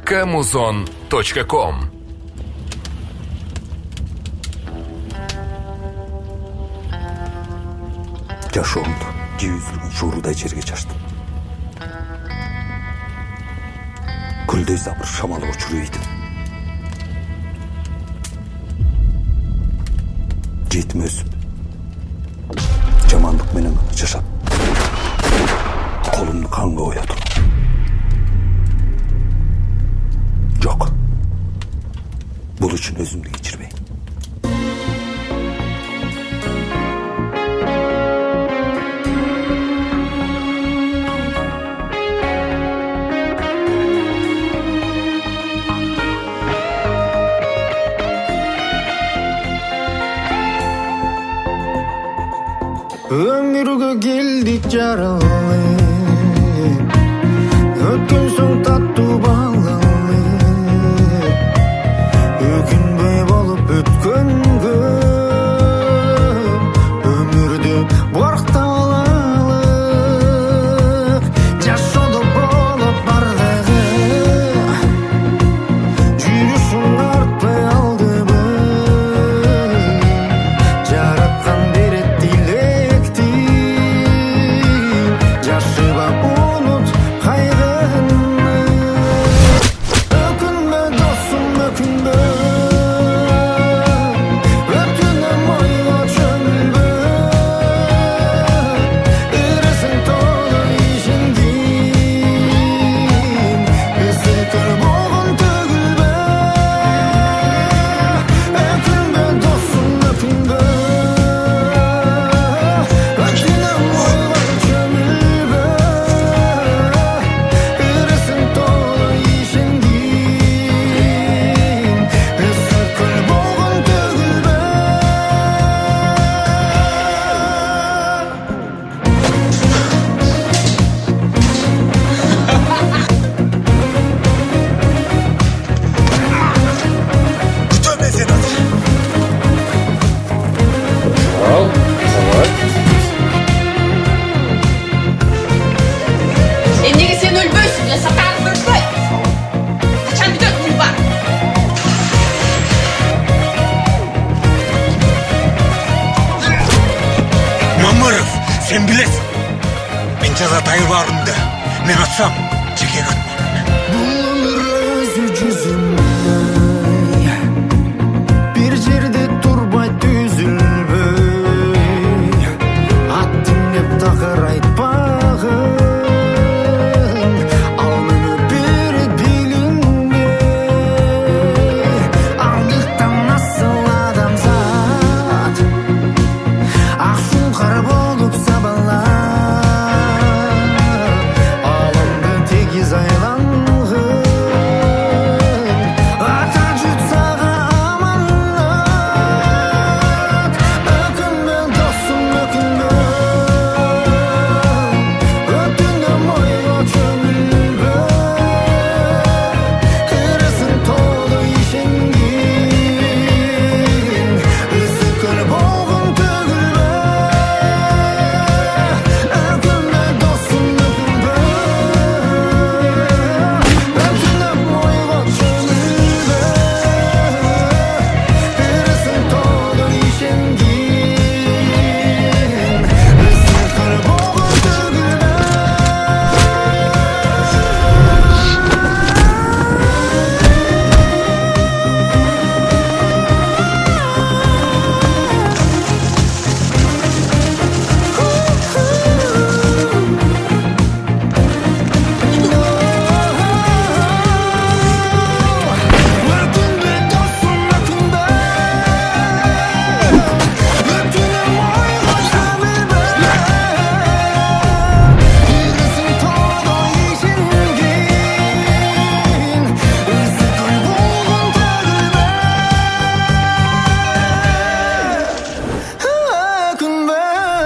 kmuzon.com. Жашоомду жүйүзүлгөн шуурудай жерге чачтым. Күлдөй сабыр шамалы учурuydu. Жетим өсүп, жамандык менен жашап, колумду канга оятып. Жок. Бул үчүн өзүмдү кечирбейм. Ömürgө келдик жаралып, өткөн соң таттуу бааланып, өкүнбөй болуп өткөнгө өмүрдү борктап алалык, жашоодо болуп бардыгы жүрүшүң артпай алдыбы, жараткан берет тилекти, жашыба унут кайгыны. Өкүнбө досум, өкүнбө, өтүнөм ойго чөмүлбө, ырысың толо ишендин, ысыкыр болгон төгүлбө. Өкүнбө досум, өкүнбө, өтүнөм ойго чөмүлбө, ырысың толо ишендин, ысыкыр болгон төгүлбө. Күтөм мен сени азыр. Эмнеге сен өлбөйсүң? Я сатарып өлбөй. Качан бүтөт муй бар? Мамыров, сен билесиң. Мен жазатайы барымда. Мен атсам, жеке катман. Бул өмүр өзү жүзүмдөй, бир жерде турбай түзүлбөй, аттым деп такыр айтпагын, ал мени берет билинбей, андыктан асыл адамзат ак суңкар болуп сабалап, алымды тегиз айлангын, ата жутсага аманат. Өкүнбө досум, өкүнбө, өтүнөм ойго чөмүлбө, ырысың толо ишендин, ысыкыр болгон төгүлбө. Өкүнбө досум, өкүнбө, өтүнөм ойго чөмүлбө, ырысың толо ишендин, ысыкыр болгон төгүлбө. Өкүнбө досум, өкүнбө, өтүнөм ойго чөмүлбө, ырысың толо ишендин, ысыкыр болгон төгүлбө. Өкүнбө.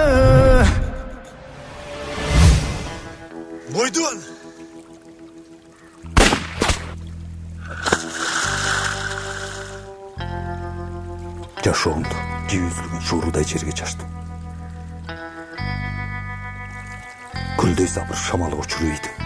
Бойдон. Жашоомду жүйүзүлгөн шуурудай жерге чачтым. Күлдөй сабыр шамалы учурuydu.